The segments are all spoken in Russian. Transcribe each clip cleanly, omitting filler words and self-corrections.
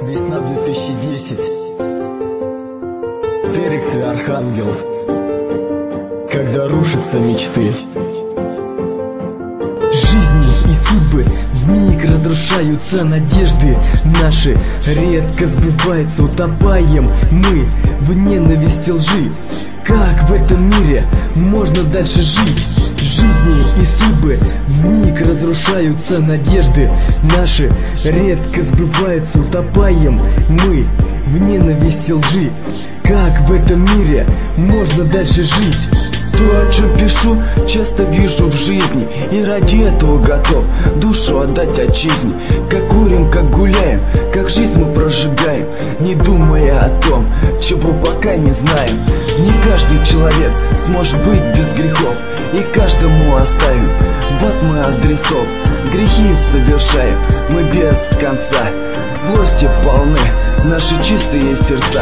Весна 2010. Терекс и Архангел. Когда рушатся мечты. Жизни и судьбы вмиг разрушаются, надежды наши редко сбываются. Утопаем мы в ненависти лжи. Как в этом мире можно дальше жить? Жизни и судьбы вмиг разрушаются, надежды наши редко сбываются. Утопаем мы в ненависти лжи. Как в этом мире можно дальше жить? То, о чем пишу, часто вижу в жизни, и ради этого готов душу отдать отчизне. Как курим, как гуляем, как жизнь мы прожигаем, не думая о том, чего пока не знаем. Не каждый человек сможет быть без грехов, и каждому оставим в ад мы адресов. Грехи совершаем мы без конца, злости полны наши чистые сердца.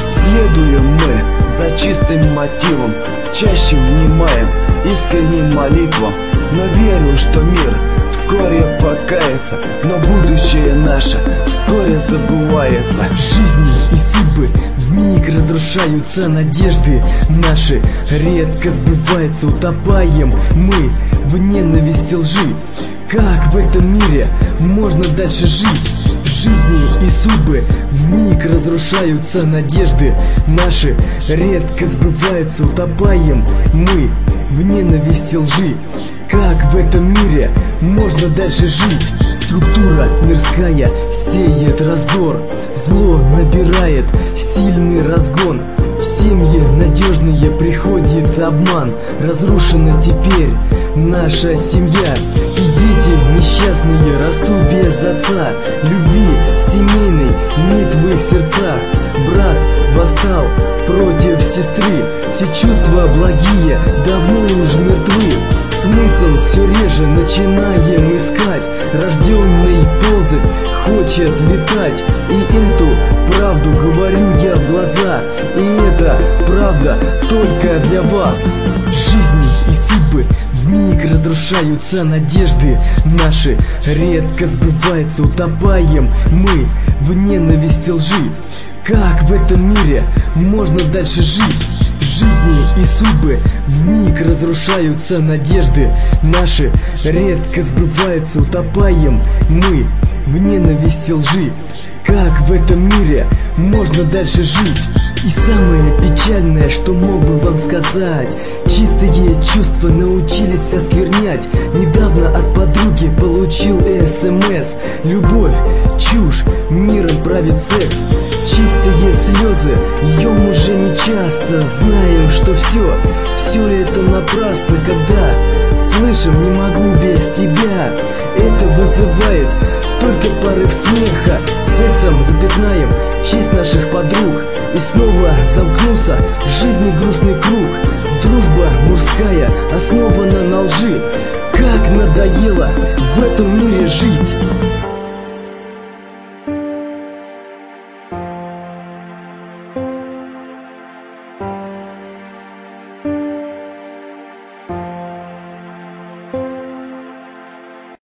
Следуем мы за чистым мотивом, чаще внимаем искренним молитвам. Но верю, что мир вскоре покается, но будущее наше вскоре забывается. Жизни и судьбы вмиг разрушаются, надежды наши редко сбываются. Утопаем мы в ненависти лжи. Как в этом мире можно дальше жить? Жизни и судьбы вмиг разрушаются, надежды наши редко сбываются. Утопаем мы в ненависти лжи. Как в этом мире можно дальше жить? Структура мирская сеет раздор, зло набирает сильный разгон. В семье надежные приходит обман, разрушена теперь наша семья. И дети несчастные растут без отца, любви семейной нет в их сердцах. Брат восстал против сестры, все чувства благие давно уже мертвы. Смысл все реже начинаем искать, рожденный ползать хочет летать. И эту правду говорю я в глаза, и это правда только для вас. Жизни и судьбы вмиг разрушаются, надежды наши редко сбываются. Утопаем мы в ненависти лжи. Как в этом мире можно дальше жить? Жизни и судьбы вмиг разрушаются, надежды наши редко сбываются. Утопаем мы в ненависти лжи. Как в этом мире можно дальше жить? И самое печальное, что мог бы вам сказать, чистые чувства научились осквернять. Недавно от подруги получил СМС: любовь, чушь, миром правит секс. Чистые слезы льем уже не часто, знаем, что все это напрасно. Когда слышим «не могу без тебя», это вызывает только порыв смеха. Сексом запятнаем честь наших подруг, и снова замкнулся в жизни грустный круг. Дружба мужская основана на лжи. Как надоело в этом мире жить.